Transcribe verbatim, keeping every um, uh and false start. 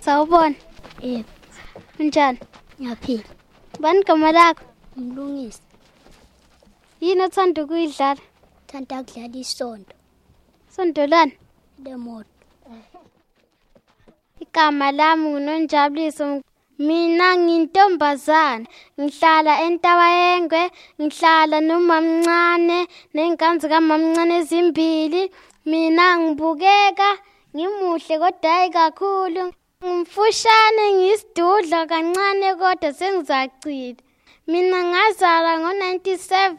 Sawubona. Yebo. Unjani? Ngiyaphila. Bani igama lakho? Umlungisi. Yini othanda ukuyidlala? Thanda ukudlala isonto. Sonto lani? Lemoto. Igama lami nguNonjabuliso. Mina ngintombazana, ngihlala eNtabayengwe, ngihlala nomamncane, nengane kamamncane ezimbili. Mina ngibukeka ngimuhle kodwa hayi kakhulu. Ngimfushane ngisidudla kancane kodwa sengizacila. Mina ngazalwa ngo ninety-seven